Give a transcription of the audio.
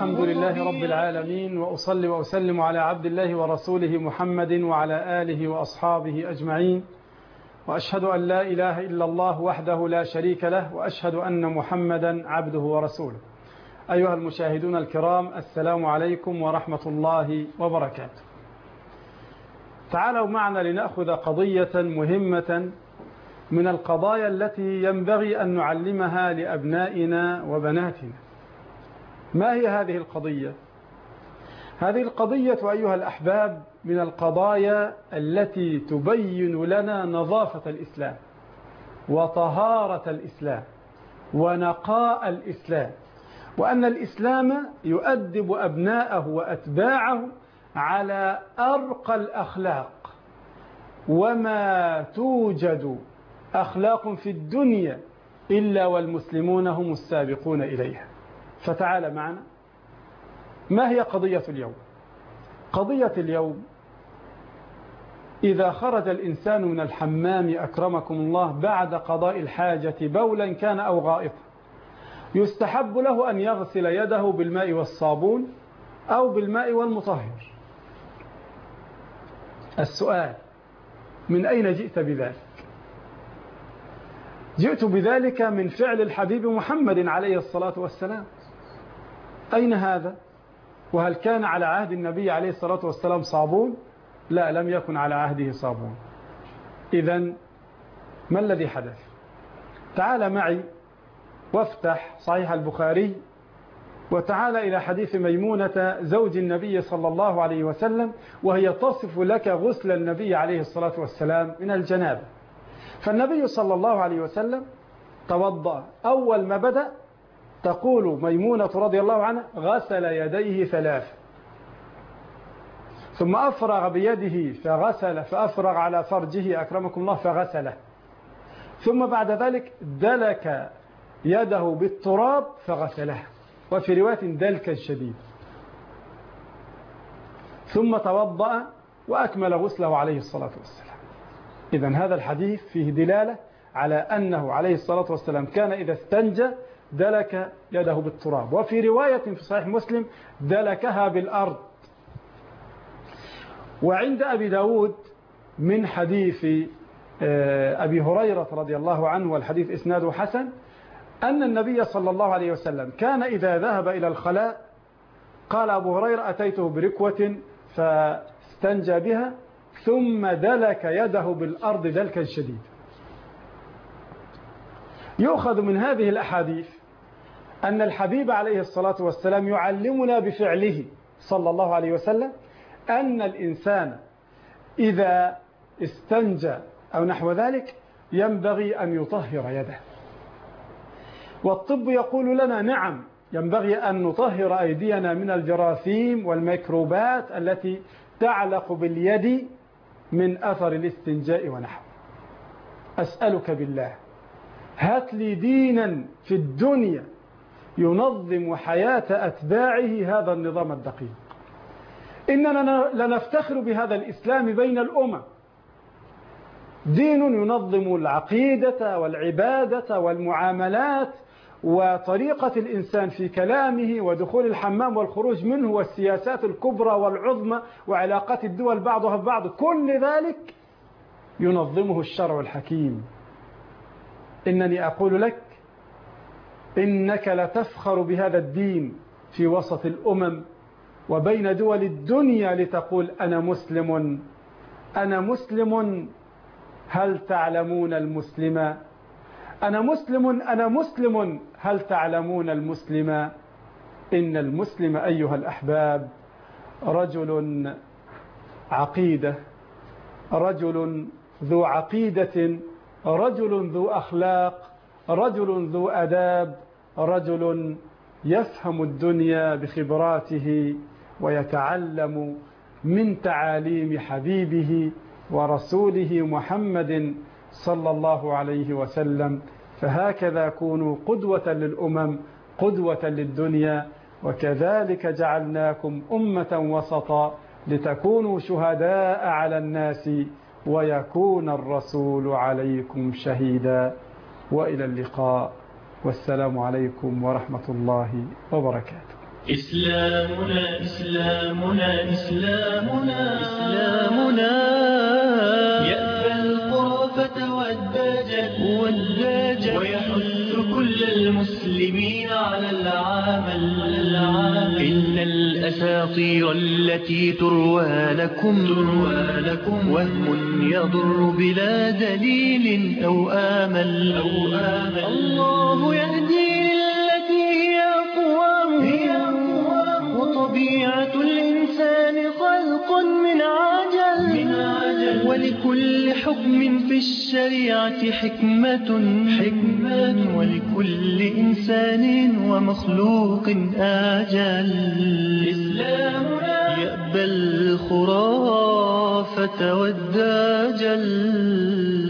الحمد لله رب العالمين، وأصلي وأسلم على عبد الله ورسوله محمد وعلى آله وأصحابه أجمعين، وأشهد أن لا إله إلا الله وحده لا شريك له، وأشهد أن محمدا عبده ورسوله. أيها المشاهدون الكرام، السلام عليكم ورحمة الله وبركاته. تعالوا معنا لنأخذ قضية مهمة من القضايا التي ينبغي أن نعلمها لأبنائنا وبناتنا. ما هي هذه القضية؟ هذه القضية أيها الأحباب من القضايا التي تبين لنا نظافة الإسلام وطهارة الإسلام ونقاء الإسلام، وأن الإسلام يؤدب أبناءه وأتباعه على أرقى الأخلاق، وما توجد أخلاق في الدنيا إلا والمسلمون هم السابقون إليها. فتعال معنا، ما هي قضية اليوم؟ قضية اليوم: إذا خرج الإنسان من الحمام أكرمكم الله بعد قضاء الحاجة بولا كان أو غائطا، يستحب له أن يغسل يده بالماء والصابون أو بالماء والمطهر. السؤال: من أين جئت بذلك؟ جئت بذلك من فعل الحبيب محمد عليه الصلاة والسلام. أين هذا؟ وهل كان على عهد النبي عليه الصلاة والسلام صابون؟ لا، لم يكن على عهده صابون. إذن ما الذي حدث؟ تعال معي وافتح صحيح البخاري، وتعال إلى حديث ميمونة زوج النبي صلى الله عليه وسلم، وهي تصف لك غسل النبي عليه الصلاة والسلام من الجنابة. فالنبي صلى الله عليه وسلم توضأ، أول ما بدأ تقول ميمونة رضي الله عنها: غسل يديه 3، ثم أفرغ بيده فغسل، فأفرغ على فرجه أكرمكم الله فغسله، ثم بعد ذلك دلك يده بالتراب فغسله، وفي رواية دلكا شديد، ثم توضأ وأكمل غسله عليه الصلاة والسلام. إذن هذا الحديث فيه دلالة على أنه عليه الصلاة والسلام كان إذا استنجى دلك يده بالتراب، وفي رواية في صحيح مسلم دلكها بالأرض. وعند أبي داود من حديث أبي هريرة رضي الله عنه، والحديث إسناده حسن، أن النبي صلى الله عليه وسلم كان إذا ذهب إلى الخلاء قال أبو هريرة: أتيته بركوة فاستنجى بها ثم دلك يده بالأرض دلكا شديدا. يؤخذ من هذه الأحاديث أن الحبيب عليه الصلاة والسلام يعلمنا بفعله صلى الله عليه وسلم أن الإنسان إذا استنجى أو نحو ذلك ينبغي أن يطهر يده. والطب يقول لنا: نعم، ينبغي أن نطهر أيدينا من الجراثيم والميكروبات التي تعلق باليد من أثر الاستنجاء ونحوه. أسألك بالله، هات لي دينا في الدنيا ينظم حياة أتباعه هذا النظام الدقيق. إننا لنفتخر بهذا الإسلام بين الأمم، دين ينظم العقيدة والعبادة والمعاملات وطريقة الإنسان في كلامه ودخول الحمام والخروج منه والسياسات الكبرى والعظمى وعلاقات الدول بعضها ببعض، كل ذلك ينظمه الشرع الحكيم. إنني أقول لك إنك لتفخر بهذا الدين في وسط الأمم وبين دول الدنيا لتقول: أنا مسلم، أنا مسلم، هل تعلمون المسلم؟ أنا مسلم، أنا مسلم، هل تعلمون المسلم؟ إن المسلم أيها الأحباب رجل عقيدة، رجل ذو عقيدة، رجل ذو أخلاق، رجل ذو أداب، رجل يفهم الدنيا بخبراته ويتعلم من تعاليم حبيبه ورسوله محمد صلى الله عليه وسلم. فهكذا كونوا قدوة للأمم، قدوة للدنيا، وكذلك جعلناكم أمة وسطا لتكونوا شهداء على الناس ويكون الرسول عليكم شهيدا. وإلى اللقاء، والسلام عليكم ورحمة الله وبركاته. إسلامنا إسلامنا إسلامنا إسلامنا يأبى الخرافة والدجل ويحث كل المسلمين على العمل إن الأساطير التي تروى لكم وهم يضر بلا دليل أو آمل الله يهدي للتي هي أقوام وطبيعة الإنسان خلق من عجل ولكل حكم في الشريعة حكمة ولكل إنسان ومخلوق آجل إسلامنا يأبى الخرافة والدجل